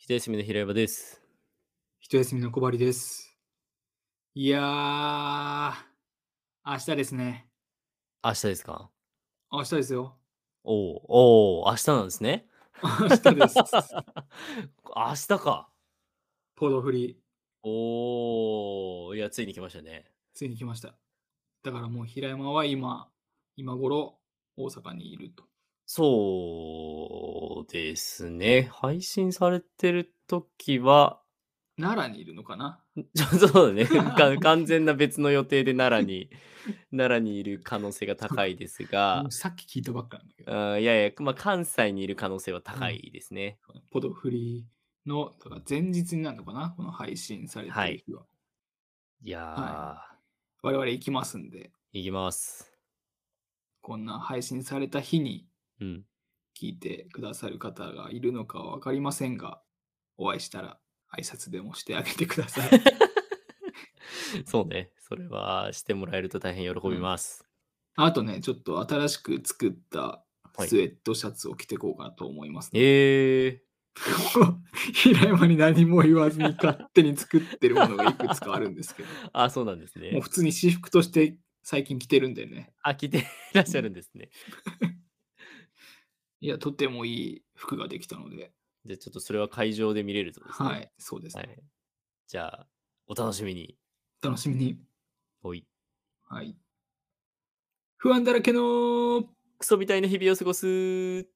一休みの平山です。 一休みの小針です。いやー、明日ですね。 明日ですか？ 明日ですよ。 おお、明日なんですね。 明日です。 明日か。 ポドフリ、 おお、いや、ついに来ましたね。 ついに来ました。だからもう平山は今頃、大阪にいると。 そうですね。配信されてる時は、 奈良にいるのかな。 そうだね。完全な別の予定で奈良にいる可能性がそうか。 高いですが、 もうさっき聞いたばっかなんだけど。 いやいや、関西にいる可能性は高うん。 いですね。 ポドフリの、だから前日になるのかな、この配信されてはい。 る日は。 いはい。 や我々行きますんで、 行きます。 こんな配信された日にうん。 聞いてくださる方がいるのかは分かりませんが、お会いしたら挨拶でもしてあげてください。 そうね。それはしてもらえると大変喜うん。 びます。 あとね、ちょっと新しく作ったはい。 スウェットシャツを着てこうかなと思いますので。 ええ。 平山に何も言わずに勝手に作ってるものがいくつかあるんですけど、 あ、そうなんですね。 もう普通に私服として最近着てるんでね。 あ、着ていらっしゃるうん。 んですね。 いや、とてもいい服ができたので、 じゃ、ちょっとそれは会場で見れるってことですね。 はい、そうですね。 はい。じゃあ、お楽しみに。 楽しみに。 ほい。 はい。不安だらけのクソみたいな日々を過ごす。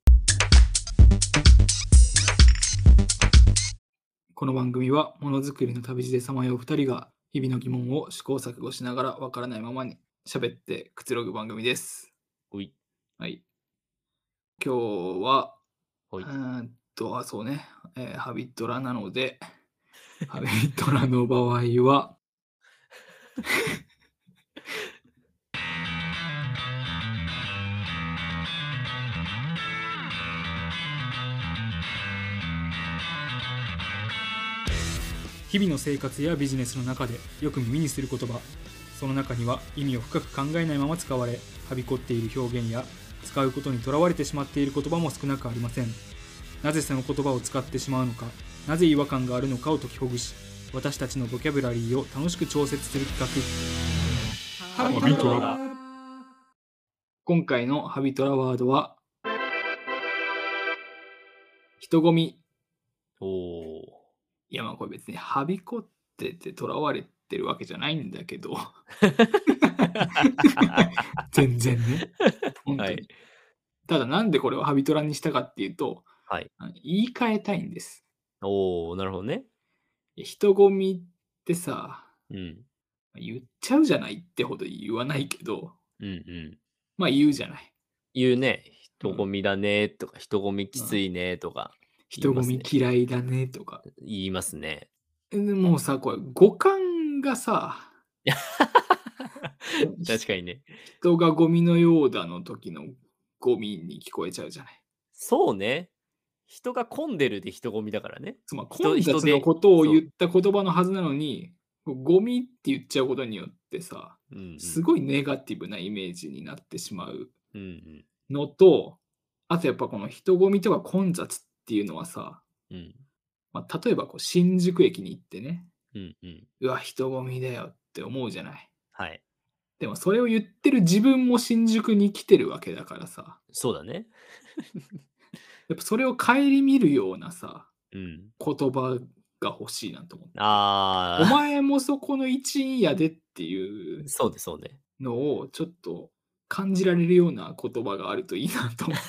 この番組はものづくりの旅路でさまよう2人が日々の疑問を試行錯誤しながらわからないままに喋ってくつろぐ番組です。 ほい、 はい。今日は、 ほい。 そうね、ハビトラなので、ハビトラの場合は、日々の生活やビジネスの中でよく耳にする言葉、その中には意味を深く考えないまま使われ、はびこっている表現や使うことにとらわれてしまっている言葉も少なくありません。なぜその言葉を使ってしまうのか、なぜ違和感があるのかを解きほぐし、私たちのボキャブラリーを楽しく調節する企画、ハビトラ。今回のハビトラワードは、人混み。 おお。 いや、まあこれ別にはびこっててとらわれてるわけじゃないんだけど、全然ね、本はい、 当に。ただなんでこれをハビトラにしたかっていうと、 はい。 言い換えたいんです。 おお、なるほどね。 いや、人混みってさ、 うん。 言っちゃうじゃないってほど言わないけど、 うんうん。 ま、言うじゃない。 言うね。 うん、 人混みだねとか、人混みきうん。 ついねとか言い人混みますね。 嫌いだねとか。 言いますね。 もうさ、これ語感がさ、 確かにね。 人がゴミのようだの時のゴミに聞こえちゃうじゃない。 そうね。人が混んでるで人混みだからね。 混雑の人で、 ことをそう。 言った言葉のはずなのに、ゴミって言っちゃうことによってさ、 うんうん。 すごいネガティブなイメージになってしまううんうん。 のと、あとやっぱこの人混みとか混雑っていうのはさ、 うん。 例えばこう新宿駅に行ってね、 うんうん。 うわ、人混みだよって思うじゃない。 はい。 でもそれを言ってる自分も新宿に来てるわけだからさ、 そうだね。 やっぱそれを顧みるようなさ、 うん。 言葉が欲しいなと思って。おああ、 前もそこの一員やでっていうそうねそうね。 のをちょっと感じられるような言葉があるといいなと思って、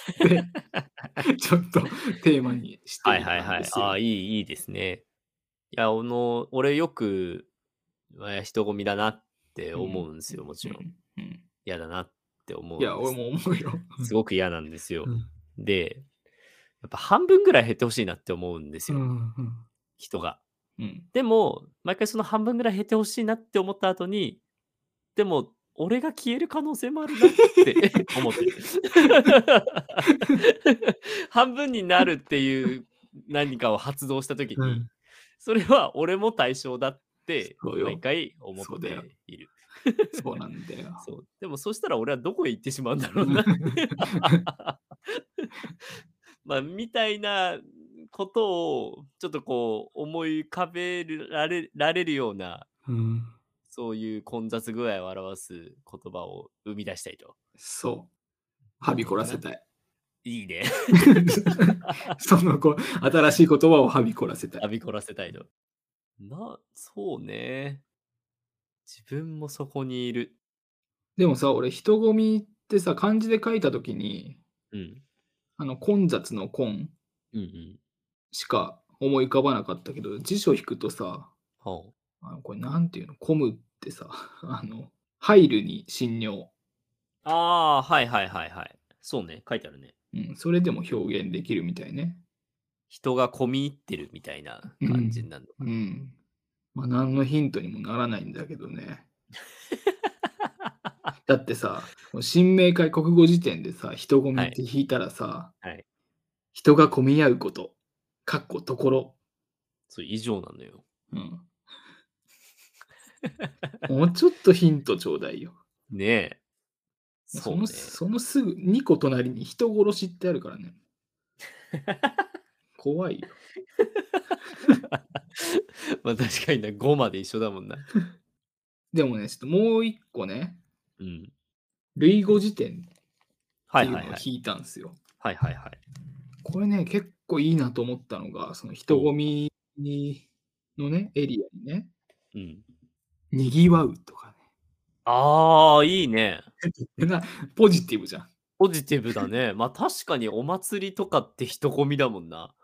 ちょっとテーマにしてはいみたんはいはい。ああ、 ですよ。 いいですね。いや、俺よく、人混みだなってうん。 思うんですよ、もちろん。 うん。うん。 嫌だなっていや、 思うんです。 俺も思うよ。 すごく嫌なんですよ。 うん。 で、やっぱ半分ぐらい減ってほしいなって思うんですうん。 よ、 うん。 人が。 うん。 でも、毎回その半分ぐらい減ってほしいなって思った後に、でも、俺が消える可能性もあるなって思ってる。半分になるっていう何かを発動した時に、 うん。 それは俺も対象だって毎そうよ。 回思っそうだよ。 ている。 そうなんだよ。 そう。でもそしたら俺はどこへ行ってしまうんだろうなって。みたいなことをちょっとこう思い浮かべられるような、 うん。 そういう混雑具合を表す言葉を生み出したいと。 そう。はびこらなるほどな。 せたい。 いいね。 その新しい言葉をはびこらせたい。 浴びこらせたいと。そうね。自分もそこにいる。 でもさ、俺、人混みってさ、漢字で書いたときに、 うん。 混雑の混うんうん。 しか思い浮かばなかったけど、辞書引くとさ、 ほう。 これなんていうの、混むってさ、入るに信尿。 ああ、はいはいはいはい。そうね、書いてあるね。 うん、それでも表現できるみたいね。 人が込み入ってるみたいなうん。 感じになるのかな。 うん。まあ、何のヒントにもならないんだけどね。だってさ、この新明解国語辞典でさ、人混みはい、 って引いたらさ、 はい。 人が混み合うこと、かっこところ。 そう、以上なのよ。 うん。もうちょっとヒントちょうだいよ。 ねえ。 そのそうね。 そのすぐ2個隣に人殺しってあるからね。怖いよ。 まあ確かにな、5まで一緒だもんな。 でもね、ちょっともう1個ね、 うん。 類語辞典っていうのをはいはいはい。 引いたんすよ。 はいはいはい。 これね、結構いいなと思ったのが、その人おう。 混みのね、エリアにね、 うん。 賑わうとかね。 ああ、いいね。 なポジティブじゃん。 ポジティブだね。ま、確かにお祭りとかって人混みだもんな。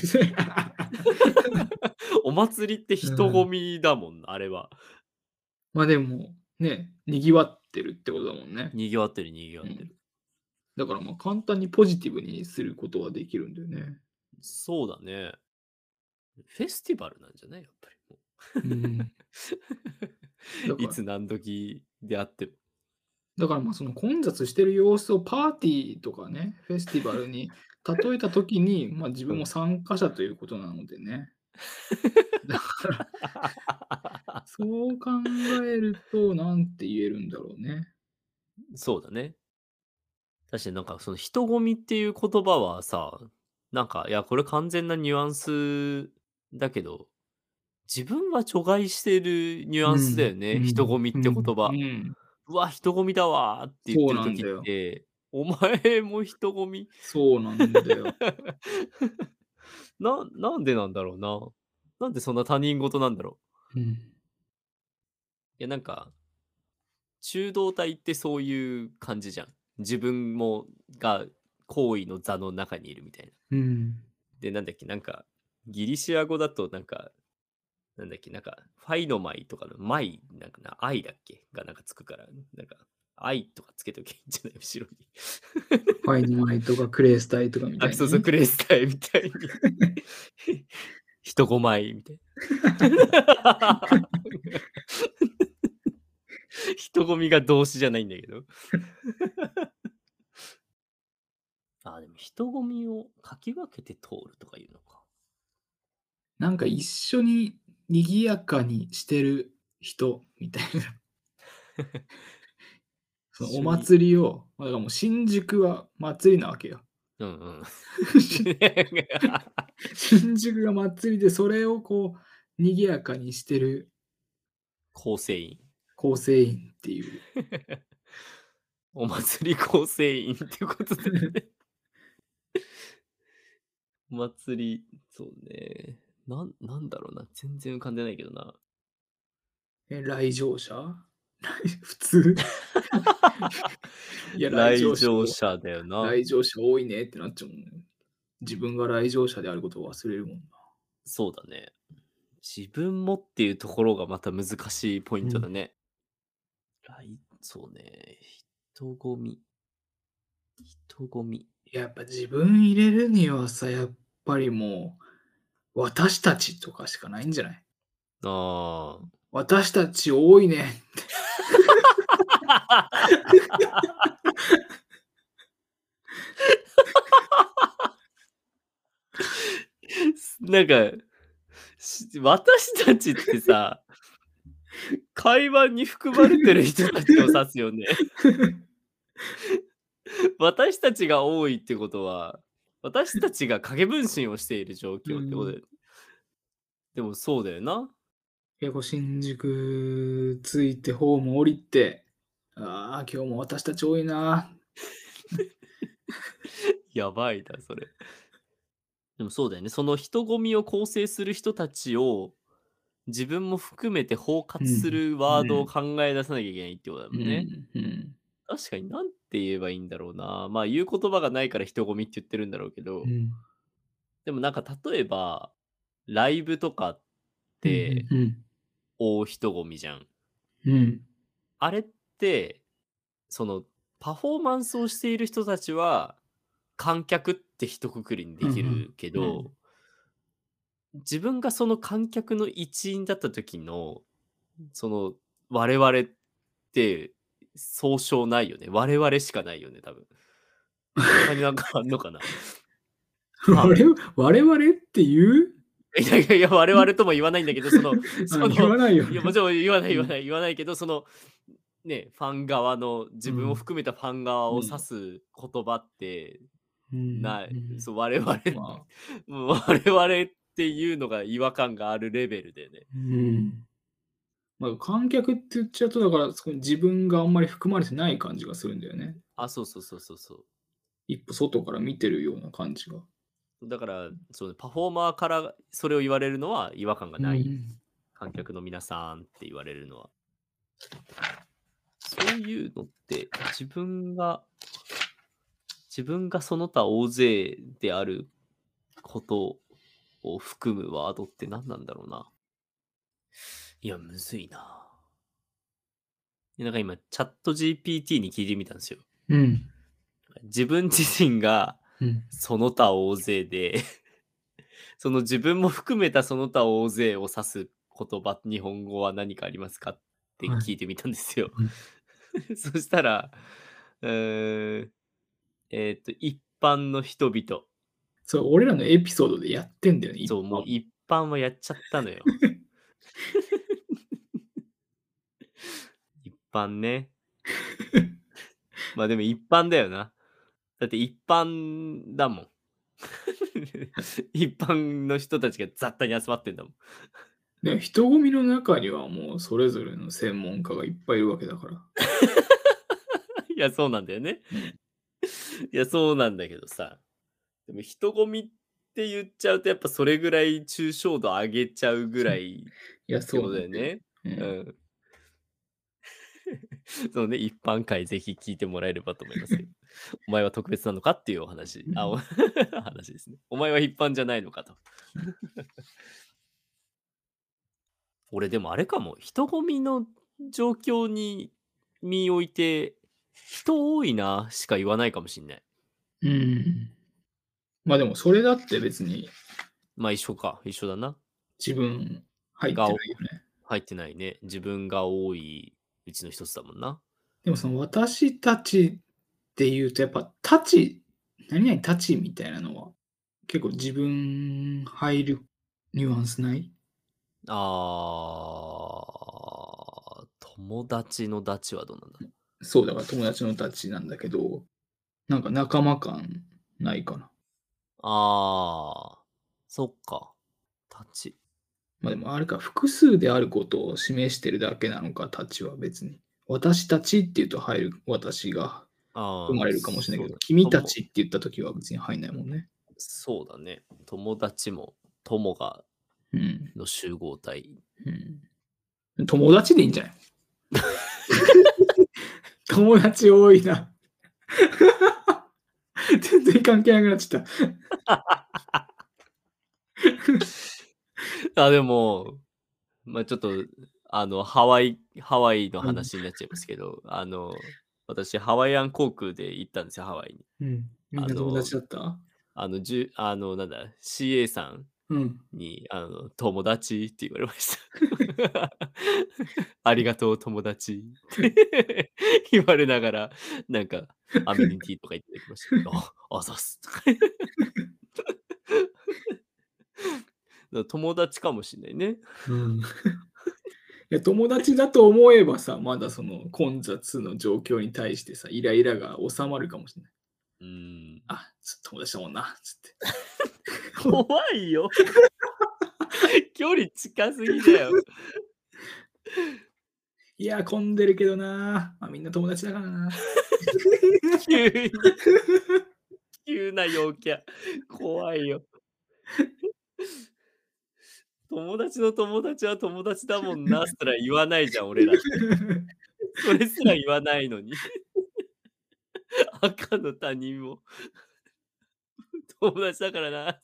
お祭りってう人混ん。 みだもんな、あれは。 ま、でも、ね、賑わってるってことだもんね。 賑わってる賑わうん。 ってる。 だから、ま、簡単にポジティブにすることはできるんだよね。 そうだね。フェスティバルなんじゃない？やっぱりもう。 うん。だからいつ何時であっても。 ま、その混雑してる様子をパーティーとかね、フェスティバルに例えた時に、ま、自分もうん。 参加者ということなのでね。だから、そう考えると、なんて言えるんだろうね。 そうだね。確かになんかその人混みっていう言葉はさ、なんか、いや、これ完全なニュアンスだけど、自分は除外してるニュアンスだうん、 よね、人うん、 混みって言うん、う葉。 ん。 うわ、人混みだわって言っそうてる時っなんだよ。 て、お前も人混み。 そうなんだよ。 なんでなんだろうな。なんでそんな他人事なんだろう。 うん。 いや、なんか、中道体ってそういう感じじゃん。自分もが行為の座の中にいるみたいな。 うん。 で、なんだっけ、なんか、ギリシア語だとなんか、なんだっけ、なんか、ファイノマイとかのマイ、なんかな、愛だっけがなんかつくから、なんか、愛とかつけとけばいいんじゃない後ろに。 ファインマイとかクレースタイとかみたあ、そうそう、 いに。 クレスタイみたいに。人ごまいみたいな。人混みが動詞じゃないんだけど。あ、でも人混みをかき分けて通るとかいうのか。 なんか一緒に賑やかにしてる人みたいな。そのお一緒に、 祭りを、だからもう新宿は祭りなわけよ。 うんうん。 新宿が祭りで、それを賑やかにしてる構成員。 構成員っていう。 お祭り構成員っていうことでね。お祭り、そうね。なんだろうな。全然浮かんでないけどな。 来場者？普通？いや、 来場者だよな。 来場者多いねってなっちゃうもんね。自分が来場者であることを忘れるもんな。 そうだね。自分もっていうところがまた難しいポイうん。 ントだね。そうね。人混み。人混み。 やっぱ自分入れるにはさ、やっぱりもう、私たちとかしかないんじゃない？ ああ。 私たち多いね。 なんか、私たちってさ、会話に含まれてる人たちを指すよね。私たちが多いってことは、 私たちが影分身をしている状う況ってことん。 で。でもそうだよな。 新宿着いてホーム降りて、ああ、今日も私たち多いな。 やばいな、それ。でもそうだよね。その人混みを構成する人たちを、自分も含めて包括すうん。 るワードをうん。 考え出さなきゃいけないってことだうもんね。 ん。うん。 確かになんて言えばいいんだろうな。まあ、言う言葉がないから人混みって言ってるんだろうけど、 うん。 でもなんか例えば、ライブとかっうん。 てうん。 大人混みじゃん。 うん。 あれって、その、パフォーマンスをしている人たちは、観客って一括りにでうん。 きるけうん。 ど、自分がその観客の一員だった時の、その、我々って総称ないよね。我々しかないよね、多分。他になんかあんのかな？ファン。 我々って言う？ いやいやいや、我々とも言わないんだけど、そのあ、言わないよいや、もね。 ちろん言わないうん。 言わない言わないけど、その、ね、ファン側の自分をうん。 含めたファン側を指うん。 す言葉ってうん。 ない。 うん。 そう、我々 まあ、 もう我々っていうのが違和感があるレベルでね。 うん。観客って言っちゃうと、だから、そこに自分があんまり含まれてない感じがするんだよね。 あ、そうそうそうそうそう。 一歩外から見てるような感じが。 だから、そう、パフォーマーからそれを言われるのは違和感がうない。 ん。 観客の皆さんって言われるのは。そういうのって、自分がその他大勢であることを含むワードって何なんだろうな。いや、むずいな。なんか今、チャット GPT に聞いてみたんですよ。 うん。 自分自身がうん。 その他大勢で、その自分も含めたその他大勢を指す言葉、日本語は何かありますかってはい。 聞いてみたんですよ。 うん。 そしたら、うーん、一般の人々。 そう、俺らのエピソードでやってんだよね、一そう、もう般。 一般はやっちゃったのよ。一般ね。まあでも一般だよな。だって一般だもん。一般の人たちが雑多に集まってんだもん。 で、人混みの中にはもうそれぞれの専門家がいっぱいいるわけだから。 いや、そうなんだよね。 うん。 いや、そうなんだけどさ。でも人混みって言っちゃうと、やっぱそれぐらい抽象度上げちゃうぐらいいや、 ってことそうなんだよ。 だよね。 うん。 うん。そうね、一般会ぜひ聞いてもらえればと思いますけど。お前は特別なのかっていうお話。あ、 うん。 話ですね。お前は一般じゃないのかと。 うん。 俺でもあれかも、人混みの状況に身を置いて、人多いなしか言わないかもしんない。 うん。でもそれだって別にまあ一緒か、一緒だな。 自分入ってがないよね。 入ってないね。自分が多いうちの一つだもんな。 でもその私たちっていうとやっぱたち何々たちみたいなのは、結構自分入るニュアンスない？ 友達のダチはどうなんだ？ そう、だから友達のたちなんだけど、なんか仲間感ないかな。 ああ、そっか。立ち。 でもあれか、複数であることを示してるだけなのか、たちは別に。私たちっていうと入る私が生ああ、 まれるかもしれないけど、 そうだ。 君たちって言った時は別に入んないもんね。 そうだね。友達も、友がうん。 の集合体。 うん。友達でいいんじゃない？友達多いな。全然関係なくなっちゃった。 あ、でも、ま、ちょっと、ハワイのうん。 話になっちゃいますけど、私ハワイアン航空で行ったんですよ、ハワイに。 うん。みんな友あの達だった？ なんだ、CA さんうん。 に、友達って言われました。ありがとう、友達って言われながら、なんか、アメニティとかいただきました。あざっすとか。友達かもしんないね。 うん。いや、友達だと思えばさ、まだその混雑の状況に対してさ、イライラが収まるかもしれない。 うーん。 あ、友達だもんな、つって。 怖いよ。距離近すぎだよ。 いや、混んでるけどな。まあ、みんな友達だからな。 急に、急な陽キャ。怖いよ。友達の友達は友達だもんなすら言わないじゃん、俺らって。それすら言わないのに。赤の他人も友達だからな。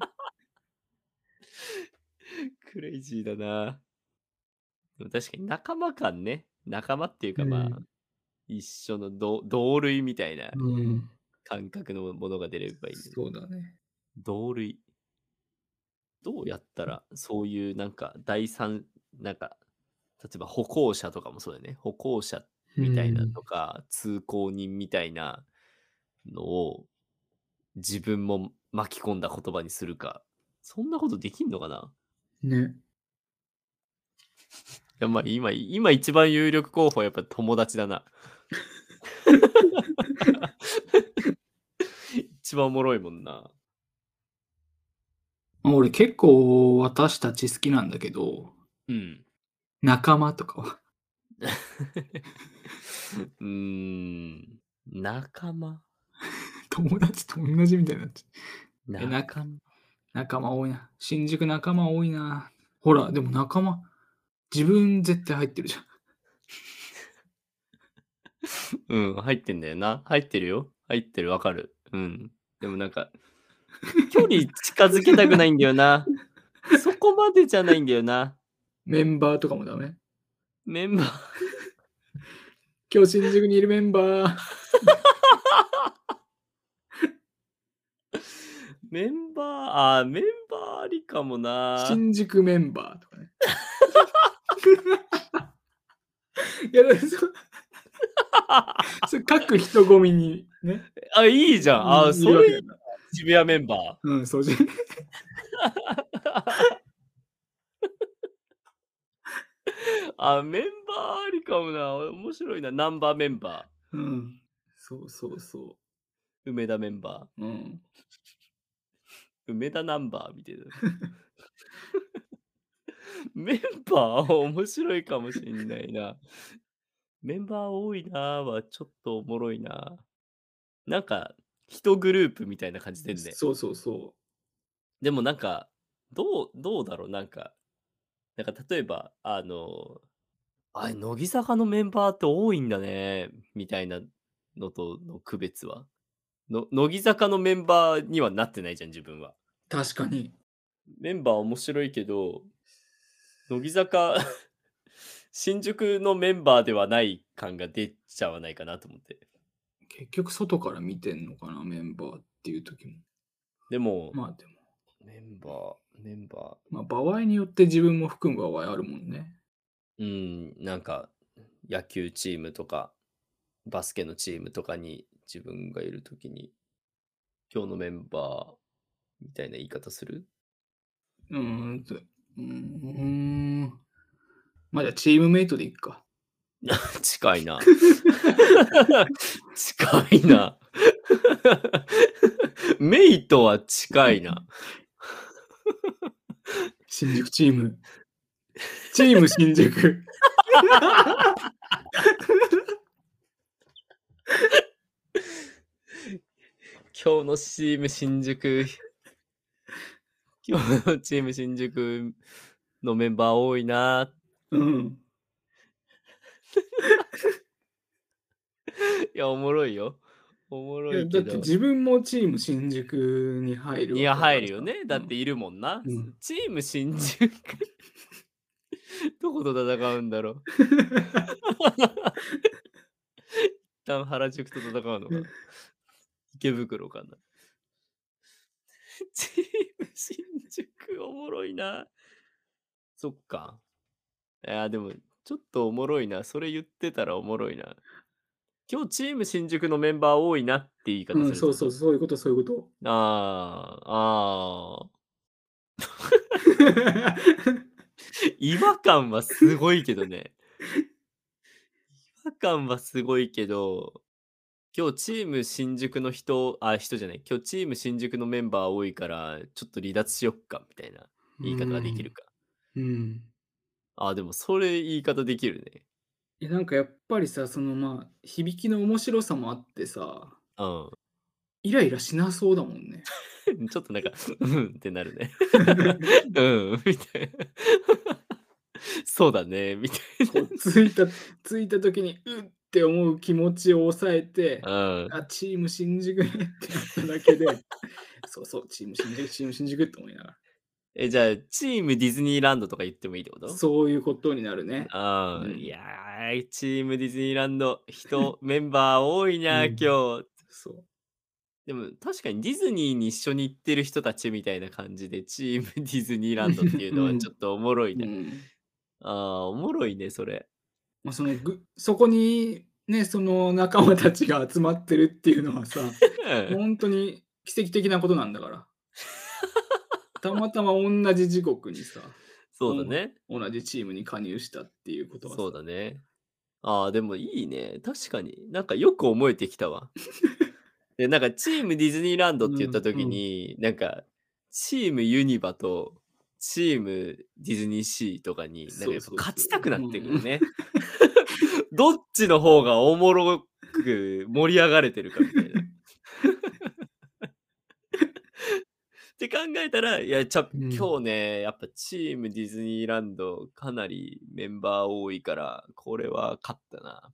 クレイジーだな。でも確かに仲間感ね。仲間っていうか、まあ、 うん。 一緒の同類みたいなうん。 感覚のものが出ればいいんだけど。 そうだね。 同類。どうやったら、そういうなんか第三なんか、例えば歩行者とかもそうだよね。歩行者うみたいなん。 とか、通行人みたいなのを、自分も巻き込んだ言葉にするか。そんなことできんのかな？ ね。 いや、ま、今一番有力候補はやっぱ友達だな。一番おもろいもんな。 俺結構私たち好きなんだけど、 うん。 仲間とかは。 うーん、仲間？ 友達と同じみたいになっちゃう。 仲間？ 仲間多いな。新宿仲間多いな。ほら、でも仲間、自分絶対入ってるじゃん。 うん、入ってんだよな。入ってるよ。入ってる、わかる。うん。でもなんか、距離近づけたくないんだよな。そこまでじゃないんだよな。 メンバーとかもダメ？ メンバー今日新宿にいるメンバー。 メンバー、メンバーありかもな。 新宿メンバーとかね。いや、だから各人混みにね、 あ、いいじゃん。 いるそれいい。 わけだから。 渋谷メンバー。 うん、そうメンバーありかもな。面白いな。ナンバーメンバうん。そうそうそー。梅田メンバう。うん。 ー。梅田ナンバーみたいな。メンバー面白いかもしんないな。メンバー多いなはちょっとおもろいな。なんか、一グループみたいな感じでんね。 そうそうそでもなんか、どうだろう、なんか例えば、乃木坂のメンバーって多いんだね、みたいなのとの区別は？乃木坂のメンバーにはなってないじゃん、自分は。 う。確かに。 メンバー面白いけど、乃木坂新宿のメンバーではない感が出ちゃわないかなと思って。 結局外から見てんのかな、メンバーっていう時も。 でも、 まあでも、 メンバー、 まあ場合によって自分も含む場合あるもんね。 なんか、野球チームとか、バスケのチームとかに自分がいるときに、今日のメンバーみたいな言い方する？ うーんと、うーん。まあじゃあチームメイトでいっか。 近いな。近いな。メイトは近いな。 新宿チーム。チーム新宿。 今日のチーム新宿、今日のチーム新宿のメンバー多いな。 うん。 いや、おもろいよ。おもいや、 ろいけど。 だって自分もチーム新宿に入るいや、 わけだからさ。 入るよね。だっているもんな。 うん。 チーム新宿どこと戦うんだろう。一旦原宿と戦うのかな。池袋かな。チーム新宿おもろいな。そっか。いや、でも、ちょっとおもろいな。それ言ってたらおもろいな。今日チーム新宿のメンバー多いなって言い方うん、そうそう、 するってこと？ そういうことそういうこと。 ああ。違和感はすごいけどね。違和感はすごいけど、 今日チーム新宿の人じゃない、今日チーム新宿のメンバー多いから、ちょっと離脱しよっかみたいなう言い方ができるん。 か。 うん。 でもそれ言い方できるね。 なんかやっぱりさ、響きの面白さもあってさ、 うん。 イライラしなそうだもんね。 ちょっとなんか、うんってなるね。うん、みたいな。そうだね、みたいこう着いた時に、うって思う気持ちを抑えて、 な。うん。 あ、チーム新宿ねってなっただけで、そうそう、チーム新宿って思いながら。 じゃあ、チームディズニーランドとか言ってもいいってこと？ そういうことになるね。ういん。 やチームディズニーランド、メンバー多いな、 うん。 今日。 そう。 でも確かにディズニーに一緒に行ってる人たちみたいな感じで、チームディズニーランドっていうのはちょうん。 っとおもろいね。 うん。 おもろいね、それ。 そこにね、その仲間たちが集まってるっていうのはさ、 うん。 ほんとに奇跡的なことなんだから。たまたまおんなじ時刻にさ、 そうだね。 同じチームに加入したっていうことはそうさ。 だね。でもいいね。確かに。なんかよく思えてきたわ。で、なんかチームディズニーランドって言ったうん、う時ん。 に、なんか、チームユニバとチームディズニーシーとかに、なんかやっぱそうそうそう。 勝ちたくなってくうん。 るね。どっちの方がおもろく盛り上がれてるかみたいな。って考えたら、いや、 うん。 今日ね、やっぱチームディズニーランドかなりメンバー多いから、これは勝ったな。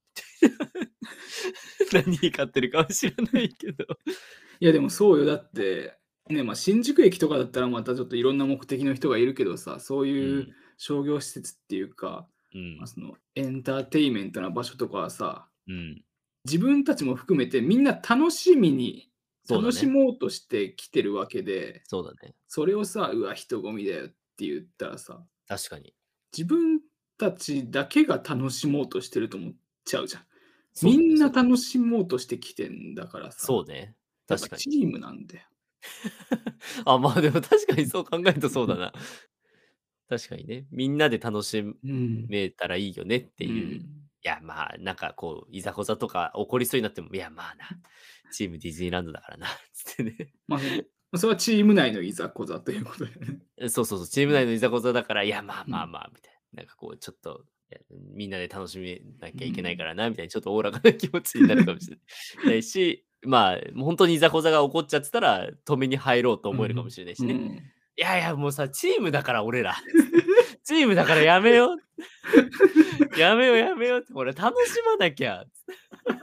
何に勝ってるかは知らないけど。 いや、でもそうよ。だって、ね、新宿駅とかだったらまたちょっといろんな目的の人がいるけどさ、そういううん、 商業施設っていうか、 うん、 エンターテイメントな場所とかはさ、 うん。 自分たちも含めてみんな楽しそうだね。 もうとして来てるわけで、 そうだね。 それをさ、うわ、人混みだよって言ったらさ、 確かに。 自分たちだけが楽しもうとしてると思っちゃうじゃん。みそうだね、そうだね。 んな楽しもうとしてきてんだからさ、 そうね。 やっぱ確かに。 チームなんだよ。 でも確かにそう考えるとそうだな。確かにね。みんなで楽しうん。 めたらいいよねってういう。いん。 や、なんかこう、いざこざとか起こりそうになっても、いや、まあな、チームディズニーランドだからな、つってね。 ま、その、それはチーム内のいざこざということだよね。 そうそうそう、チーム内のいざこざだから、いや、まあうん。 まあまあ、みたいな。なんかこう、ちょっと、みんなで楽しめなうきゃいけないかん。 らな、みたいな、ちょっとおおらかな気持ちになるかもしれないし、もう本当にいざこざが起こっちゃってたら、止めに入ろうと思えるかもうん。 しれないしね。 うん。 いやいや、もうさ、チームだから俺ら、つって。チームだからやめよう。やめようやめようって、これ楽しまなきゃ、つって。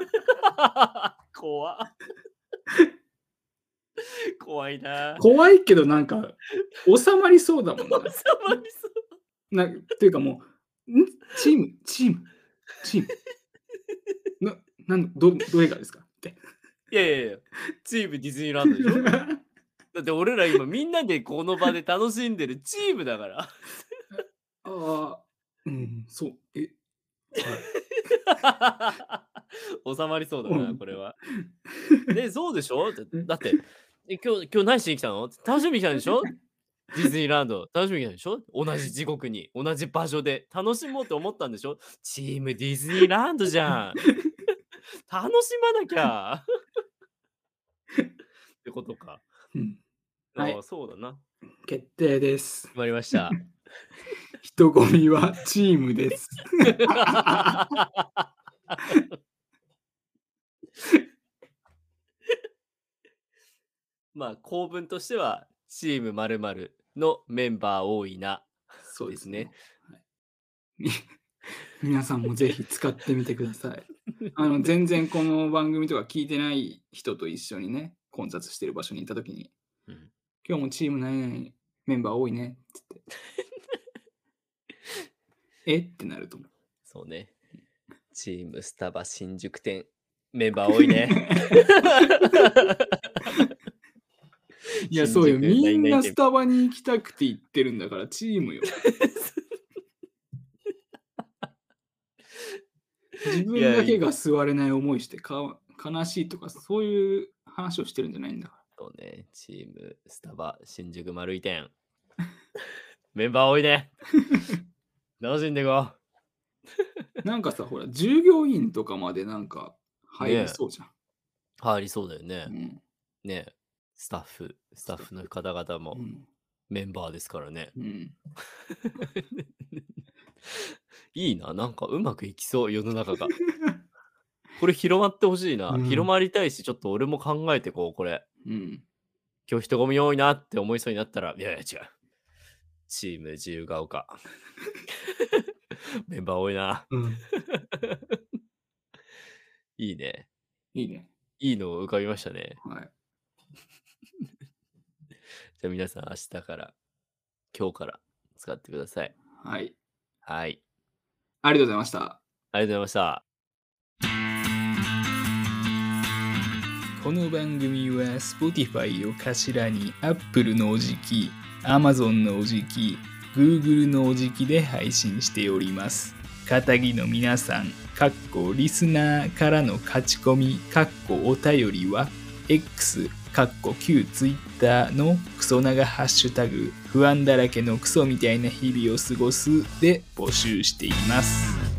怖っ。怖いな。 怖いけど収まりそうだもんな。 収まりそう。 っていうかもう、チーム、などれがですか？って。 いやいやいや、チームディズニーランドでしょ？だって俺ら今みんなでこの場で楽しんでるチームだから。 ああ、うん、そう、はい。 収まりそうだな、 うん。 これは。そうでしょ？だって、今日何しに来たの？楽しみに来たんでしょ？ディズニーランド、楽しみに来たんでしょ？同じ時刻に、同じ場所で楽しもうと思ったんでしょ？チームディズニーランドじゃん。楽しまなきゃ。ってことか。 うん。はああ、 い、 そうだな。 決定です。 決まりました。 人混みはチームです。 構文としては、チーム〇〇のメンバー多いな、 そうですね。 ですね。 はい。み皆さんもぜひ使ってみてください。全然この番組とか聞いてない人と一緒にね、混雑してる場所にいた時に、 うん。 今日もチーム何々メンバー多いねっつって、えってなると思う。 そうね。チームスタバ新宿店、メンバー多いね。 いや、そうよ。 新宿みんなス何々店。 タバに行きたくて行ってるんだからチームよ。自いや、 分だけが座れない思いして悲しいとか、そういう話をしてるんじゃないんだから。 そうね、チームスタバ新宿丸い店、メンバー多いね。楽しんでこなんかさ、ほら、従業員とかまでう。ね入りえ。 そうじゃん。 入りそうだよね。 うん。 ね、スタッフの方々もうん。 メンバーですからね。 うん。 いいな、なんかうまくいきそう、世の中が。これ広まってほしいな。広まりたいし、ちょっと俺も考えてこう、これ。 うん。 今日人混み多いなって思いそうになったら、いやいや違う。チーム自由が丘。メンバー多いな。 うん。 いいね。 いいね。 いいの浮かびましたね。 はい。 じゃあ皆さん明日から、今日から使ってください。 はい。 はい。 ありがとうございました。 ありがとうございました。 この番組は Spotify を頭に Apple のおじき、Amazon のおじき、Google のおじきで配信しております。片木の皆さん、リスナーからの書き込み、お便りは X、旧 Twitter のクソ長ハッシュタグ、不安だらけのクソみたいな日々を過ごすで募集しています。